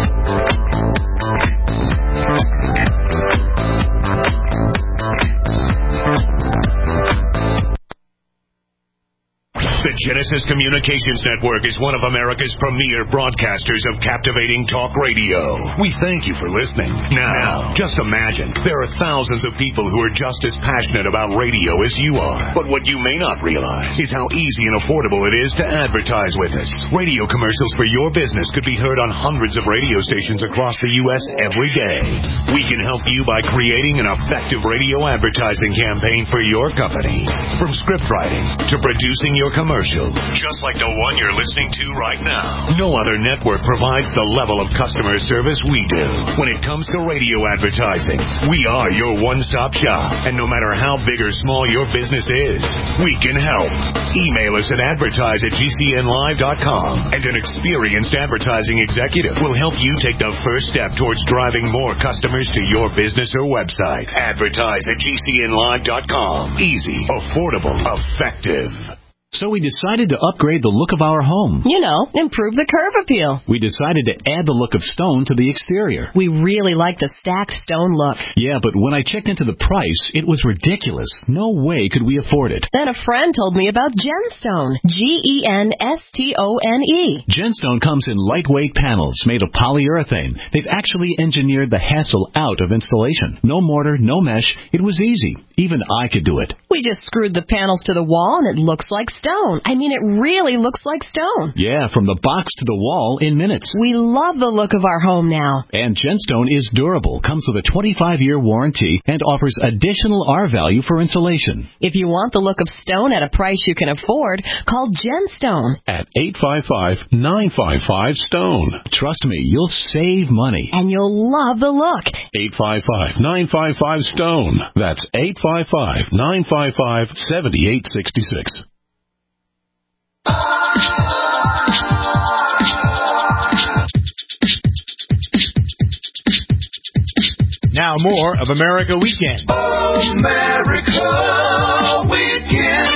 The Genesis Communications Network is one of America's premier broadcasters of captivating talk radio. We thank you for listening. Now, just imagine, there are thousands of people who are just as passionate about radio as you are. But what you may not realize is how easy and affordable it is to advertise with us. Radio commercials for your business could be heard on hundreds of radio stations across the U S every day. We can help you by creating an effective radio advertising campaign for your company. From script writing to producing your commercial. Just like the one you're listening to right now. No other network provides the level of customer service we do. When it comes to radio advertising, we are your one-stop shop. And no matter how big or small your business is, we can help. Email us at advertise at G C N live dot com, and an experienced advertising executive will help you take the first step towards driving more customers to your business or website. Advertise at G C N live dot com. Easy, affordable, effective. So we decided to upgrade the look of our home. You know, improve the curb appeal. We decided to add the look of stone to the exterior. We really like the stacked stone look. Yeah, but when I checked into the price, it was ridiculous. No way could we afford it. Then a friend told me about Genstone. G E N S T O N E. Genstone comes in lightweight panels made of polyurethane. They've actually engineered the hassle out of installation. No mortar, no mesh. It was easy. Even I could do it. We just screwed the panels to the wall and it looks like stone. Stone. I mean, it really looks like stone. Yeah, from the box to the wall in minutes. We love the look of our home now. And Genstone is durable, comes with a twenty-five year warranty, and offers additional R value for insulation. If you want the look of stone at a price you can afford, call Genstone at eight five five, nine five five, STONE. Trust me, you'll save money. And you'll love the look. eight five five, nine five five, STONE. That's eight five five, nine five five, seven eight six six. Now more of America Weekend. America Weekend.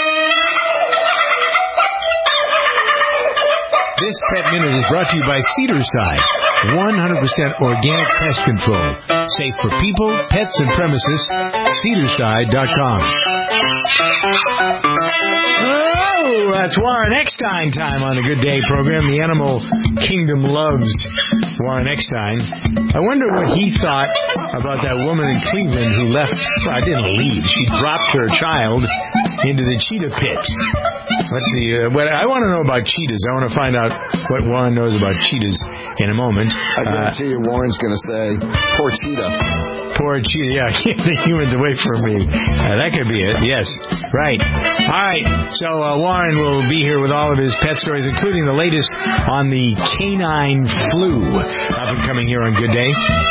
This Pet Minute is brought to you by Cedarside. one hundred percent organic pest control. Safe for people, pets, and premises. Cedarside dot com. Oh, that's Warren Eckstein time on the Good Day program. The animal kingdom loves Warren Eckstein. I wonder what he thought about that woman in Cleveland who left, well, I didn't leave. She dropped her child into the cheetah pit. What's the, uh, what, I want to know about cheetahs. I want to find out what Warren knows about cheetahs in a moment. I guarantee uh, you Warren's going to say, poor cheetah. Poor cheetah, yeah. Keep the humans away from me. Uh, that could be it, yes. Right. All right. So uh, Warren will be here with all of his pet stories, including the latest on the canine flu. Up and coming here on Good Day.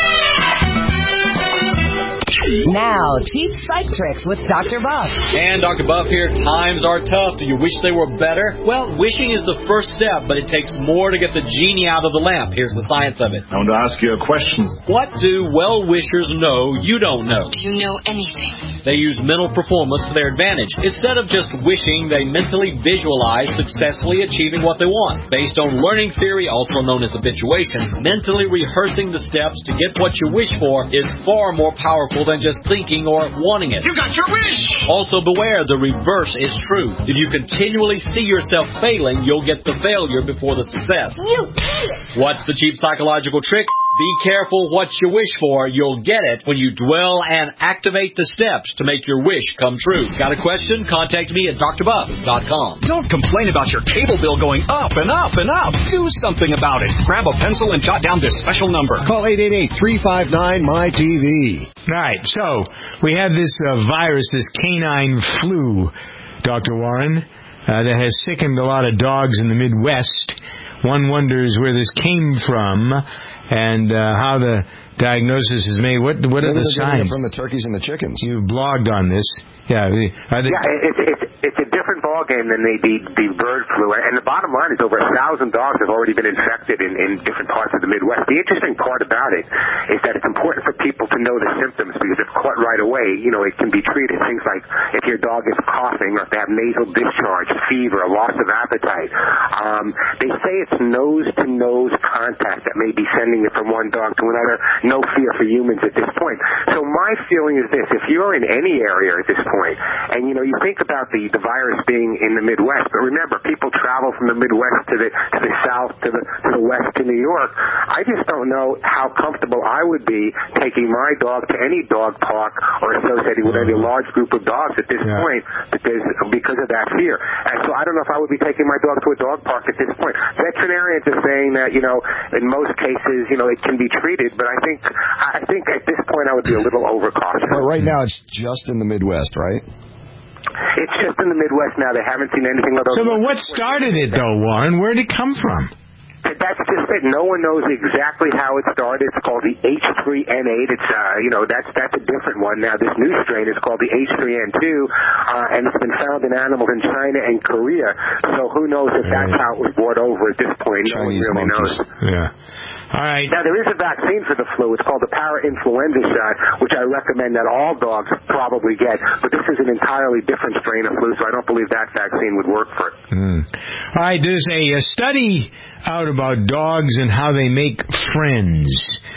Now, Cheap Psych Tricks with Doctor Buff. And Doctor Buff here. Times are tough. Do you wish they were better? Well, wishing is the first step, but it takes more to get the genie out of the lamp. Here's the science of it. I want to ask you a question. What do well-wishers know you don't know? Do you know anything? They use mental performance to their advantage. Instead of just wishing, they mentally visualize successfully achieving what they want. Based on learning theory, also known as habituation, mentally rehearsing the steps to get what you wish for is far more powerful than just thinking or wanting it. You got your wish! Also beware, the reverse is true. If you continually see yourself failing, you'll get the failure before the success. You did it! What's the cheap psychological trick? Be careful what you wish for. You'll get it when you dwell and activate the steps to make your wish come true. Got a question? Contact me at d r buff dot com. Don't complain about your cable bill going up and up and up. Do something about it. Grab a pencil and jot down this special number. Call eight eight eight, three five nine, M Y T V. Right, so we have this uh, virus, this canine flu, Doctor Warren, uh, that has sickened a lot of dogs in the Midwest. One wonders where this came from and uh, how the diagnosis is made. What what are the signs? From the turkeys and the chickens. You've blogged on this. Yeah, are they... yeah, it's it's it's a different ballgame than the, the the bird flu. And the bottom line is over a thousand dogs have already been infected in, in different parts of the Midwest. The interesting part about it is that it's important for people to know the symptoms because if caught right away, you know, it can be treated. Things like if your dog is coughing or if they have nasal discharge, fever, loss of appetite. Um, they say it's nose-to-nose contact that may be sending it from one dog to another. No fear for humans at this point. So my feeling is this: if you're in any area at this point, and, you know, you think about the, the virus being in the Midwest, but remember, people travel from the Midwest to the to the South, to the to the West, to New York. I just don't know how comfortable I would be taking my dog to any dog park or associating with any large group of dogs at this yeah. point because, because of that fear. And so I don't know if I would be taking my dog to a dog park at this point. Veterinarians are saying that, you know, in most cases, you know, it can be treated, but I think I think at this point I would be a little overcautious. But right now it's just in the Midwest, right? It's just in the Midwest now. They haven't seen anything like that. So, but what started it, though, Warren? Where did it come from? That's just it. No one knows exactly how it started. It's called the H three N eight. It's, uh, you know, that's that's a different one. Now, this new strain is called the H three N two, uh, and it's been found in animals in China and Korea. So who knows if that's how it was brought over at this point. No one really knows. Yeah. All right. Now, there is a vaccine for the flu. It's called the para-influenza shot, which I recommend that all dogs probably get. But this is an entirely different strain of flu, so I don't believe that vaccine would work for it. Mm. All right. There's a, a study out about dogs and how they make friends.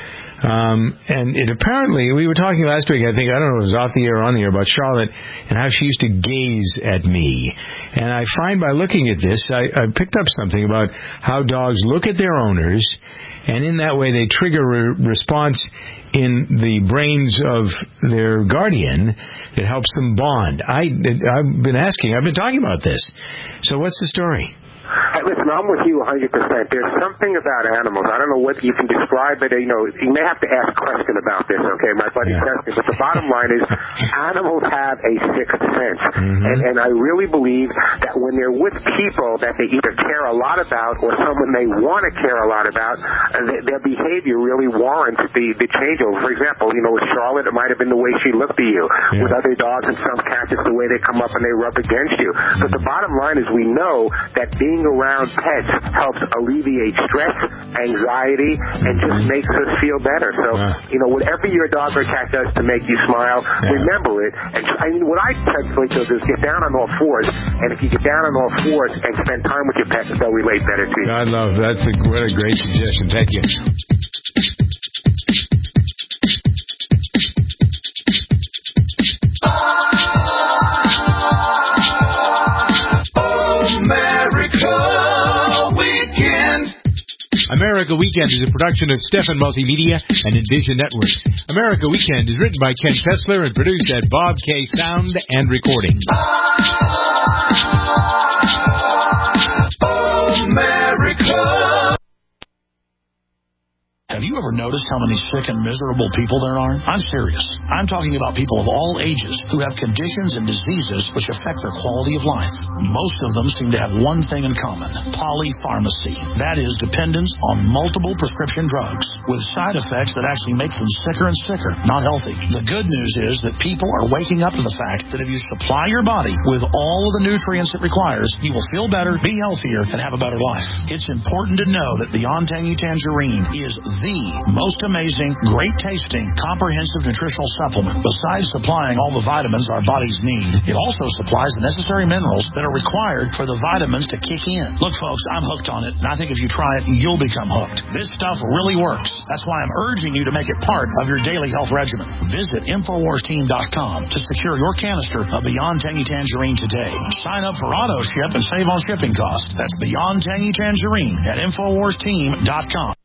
Um, and it apparently, we were talking last week, I think, I don't know if it was off the air or on the air, about Charlotte and how she used to gaze at me. And I find by looking at this, I, I picked up something about how dogs look at their owners, and in that way they trigger a response in the brains of their guardian that helps them bond. I, I've been asking, I've been talking about this. So what's the story? Hey, listen, I'm with you one hundred percent. There's something about animals. I don't know what you can describe it. You know, you may have to ask a question about this, okay, my buddy yeah. Preston. But the bottom line is animals have a sixth sense. Mm-hmm. And, and I really believe that when they're with people that they either care a lot about or someone they want to care a lot about, uh, th- their behavior really warrants the, the changeover. For example, you know, with Charlotte, it might have been the way she looked at you. Yeah. With other dogs and some cats, it's the way they come up and they rub against you. Mm-hmm. But the bottom line is we know that being around pets helps alleviate stress, anxiety, and just makes us feel better. So, yeah. you know, whatever your dog or cat does to make you smile, yeah. remember it. And I mean, what I personally do is get down on all fours, and if you get down on all fours and spend time with your pets, they'll relate better to you. I love that's a, what a great suggestion. Thank you. America Weekend is a production of Stefan Multimedia and Envision Networks. America Weekend is written by Ken Kessler and produced at Bob K. Sound and Recording. America. Have you ever noticed how many sick and miserable people there are? I'm serious. I'm talking about people of all ages who have conditions and diseases which affect their quality of life. Most of them seem to have one thing in common: polypharmacy. That is, dependence on multiple prescription drugs with side effects that actually make them sicker and sicker, not healthy. The good news is that people are waking up to the fact that if you supply your body with all of the nutrients it requires, you will feel better, be healthier, and have a better life. It's important to know that Beyond Tangy Tangerine is the most amazing, great-tasting, comprehensive nutritional supplement. Besides supplying all the vitamins our bodies need, it also supplies the necessary minerals that are required for the vitamins to kick in. Look, folks, I'm hooked on it, and I think if you try it, you'll become hooked. This stuff really works. That's why I'm urging you to make it part of your daily health regimen. Visit Infowars Team dot com to secure your canister of Beyond Tangy Tangerine today. Sign up for auto ship and save on shipping costs. That's Beyond Tangy Tangerine at Infowars Team dot com.